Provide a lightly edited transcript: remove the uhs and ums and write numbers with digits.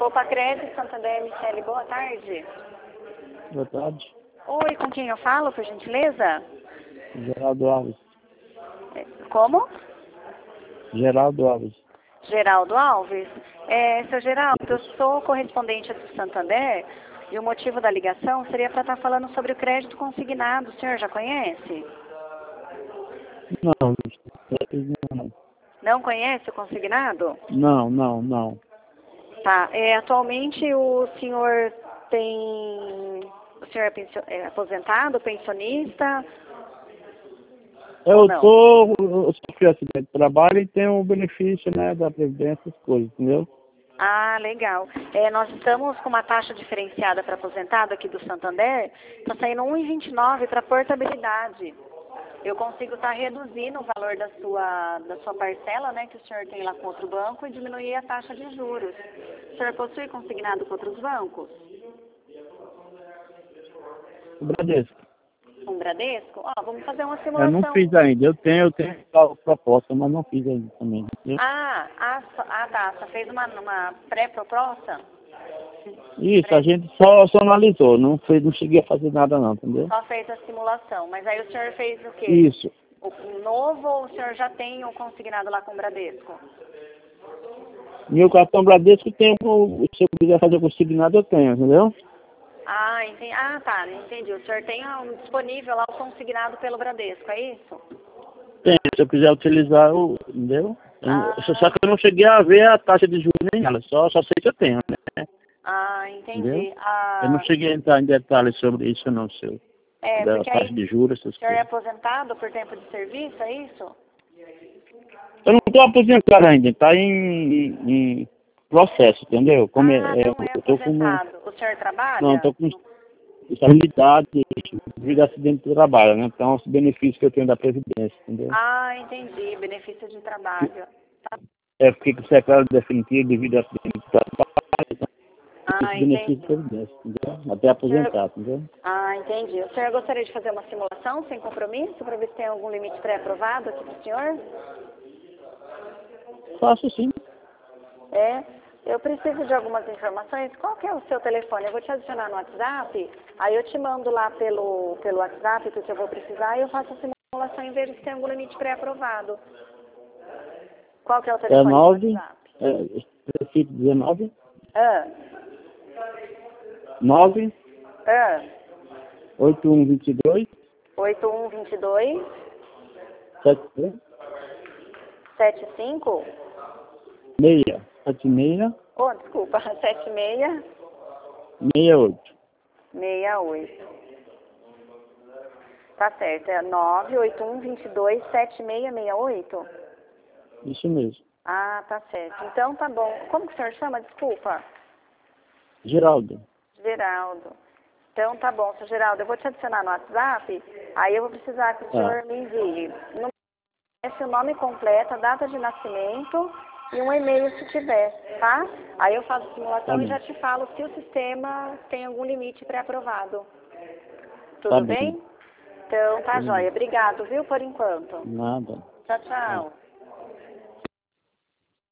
Opa, Crédito Santander, Michele, boa tarde. Boa tarde. Oi, com quem eu falo, por gentileza? Geraldo Alves. Como? Geraldo Alves. Geraldo Alves. Seu Geraldo, eu sou correspondente do Santander e o motivo da ligação seria para estar falando sobre o crédito consignado. O senhor já conhece? Não. Não conhece o consignado? Não. Tá. Atualmente o senhor O senhor é aposentado, pensionista? Eu sofri acidente de trabalho e tenho o benefício, né, da Previdência, essas coisas, entendeu? Ah, legal. Nós estamos com uma taxa diferenciada para aposentado aqui do Santander. Está saindo 1,29 para portabilidade. Eu consigo estar reduzindo o valor da sua parcela, né, que o senhor tem lá com outro banco e diminuir a taxa de juros. O senhor possui consignado com outros bancos? O Bradesco. Um Bradesco? Vamos fazer uma Eu simulação. não fiz ainda. Eu tenho a proposta, mas não fiz ainda também, entendeu? Tá. Você fez uma pré-proposta? Isso, a gente só analisou. Não cheguei a fazer nada não, entendeu? Só fez a simulação. Mas aí o senhor fez o quê? Isso. O novo ou o senhor já tem o consignado lá com o Bradesco? Meu cartão Bradesco tem, se eu quiser fazer consignado, eu tenho, entendeu? Entendi. Tá, entendi. O senhor tem disponível lá o consignado pelo Bradesco, é isso? Tem, se eu quiser utilizar, entendeu? Só que eu não cheguei a ver a taxa de juros nem ela, só sei que eu tenho, né? Entendi. Eu não cheguei a entrar em detalhes sobre isso não, seu. Da Porque taxa aí de juros, essas o senhor é coisas. aposentado por tempo de serviço, é isso? Eu não estou aposentado ainda, está em processo, entendeu? Não é eu tô aposentado. O senhor trabalha? Não, estou com estabilidade devido a acidente de trabalho, né? Então, os benefícios que eu tenho da Previdência, entendeu? Entendi. Benefício de trabalho. Tá. Fiquei com sequela definitiva devido a acidente de trabalho, esse benefício Entendi. de Previdência, entendeu? Até aposentado, entendeu? Entendi. O senhor gostaria de fazer uma simulação sem compromisso para ver se tem algum limite pré-aprovado aqui para o senhor? Faço sim. Eu preciso de algumas informações. Qual que é o seu telefone? Eu vou te adicionar no WhatsApp, aí eu te mando lá pelo WhatsApp o que eu vou precisar e eu faço a simulação e vejo se tem algum limite pré-aprovado. Qual que é o telefone do WhatsApp? Prefeito 19. 9. 8122. 8122. 75. 75. 76. Desculpa. 76. 68. 68. Tá certo. É 981227668? Isso mesmo. Tá certo. Então tá bom. Como que o senhor chama? Desculpa. Geraldo. Geraldo. Então tá bom, seu Geraldo. Eu vou te adicionar no WhatsApp, aí eu vou precisar que o senhor me envie o nome completo, a data de nascimento e um e-mail se tiver, tá? Aí eu faço a simulação e já te falo se o sistema tem algum limite pré-aprovado. Tudo bem? Então tá jóia. Obrigado, viu, por enquanto. Nada. Tchau, tchau.